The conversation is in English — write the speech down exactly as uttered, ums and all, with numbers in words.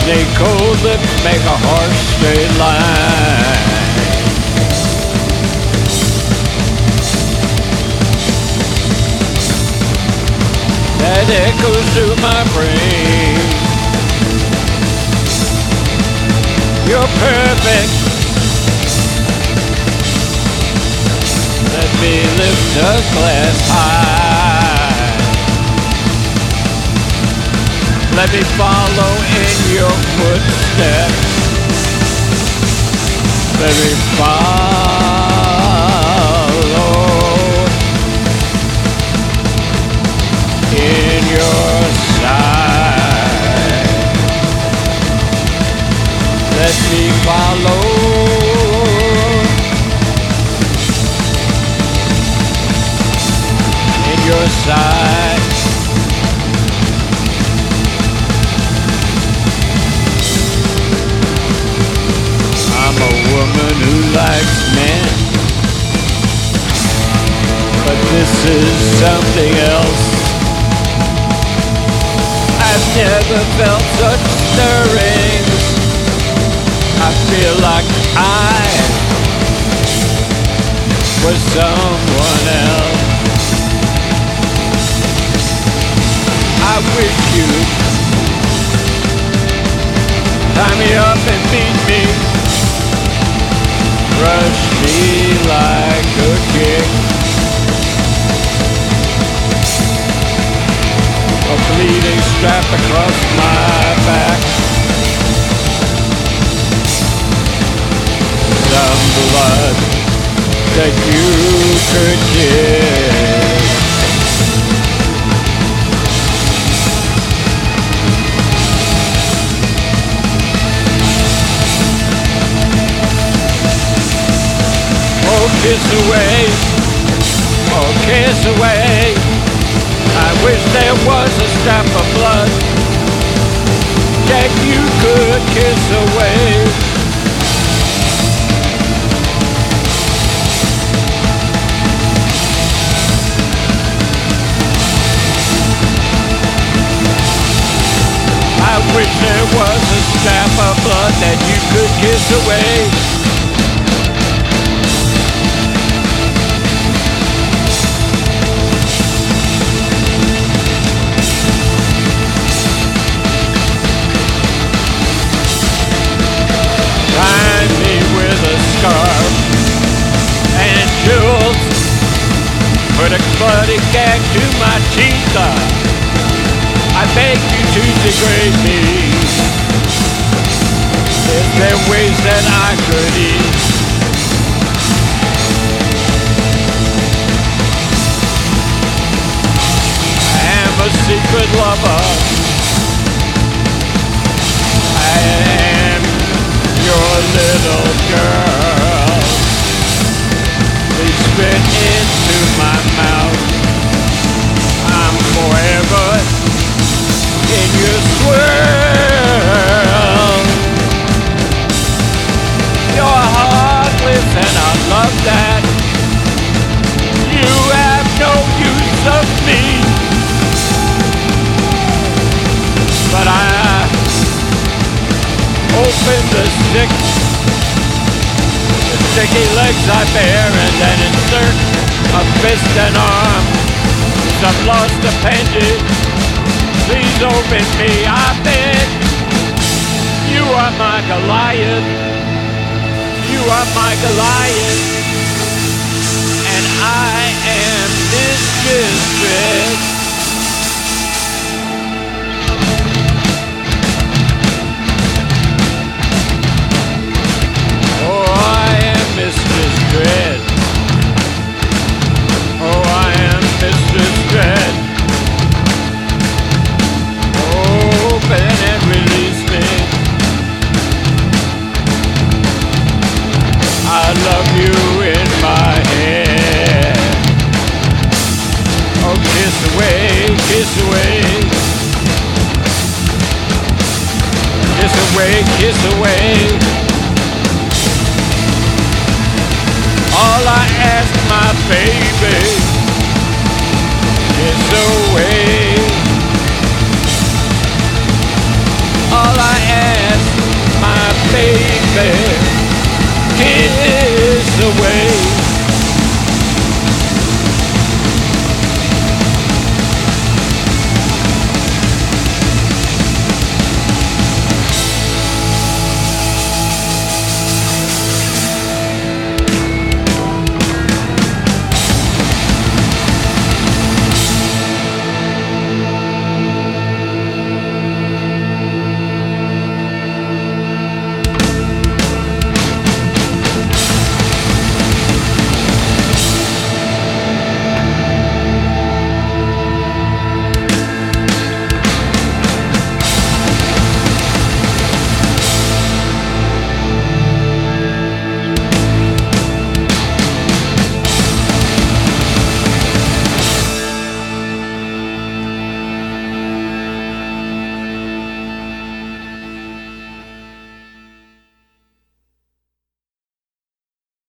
Snake-cold lips make a harsh straight line that echoes through my brain. You're perfect. Let me lift a glass high. Let me follow in your footsteps. Let me follow in your side. Let me follow in your side. I'm a woman who likes men, but this is something else. I've never felt such stirrings. I feel like I was someone else. I wish you'd tie me up and beat me, rush me like a kick, a bleeding strap across my back, some blood that you could kiss. Oh, kiss away, oh, kiss away. I wish there was a strap of blood that you could kiss away. I wish there was a strap of blood that you could kiss away. Bind me with a scarf and jewels, put a bloody gag to my teeth. I beg you to degrade me. Is there ways that I could eat? I am a secret lover. I am your little girl. Please spit into my mouth. I'm forever in your swirl. You're heartless and I love that. You have no use of me, but I open the stick, the sticky legs I bear, and then insert a fist and arm. Some lost appendage. Please open me, I beg. You are my Goliath. You are my Goliath. And I am Mistress Dread. Oh, I am Mistress Dread. Oh, I am Mistress Dread. Open and release me. I love you in my head. Oh, kiss away, kiss away. Kiss away, kiss away. All I ask, my baby,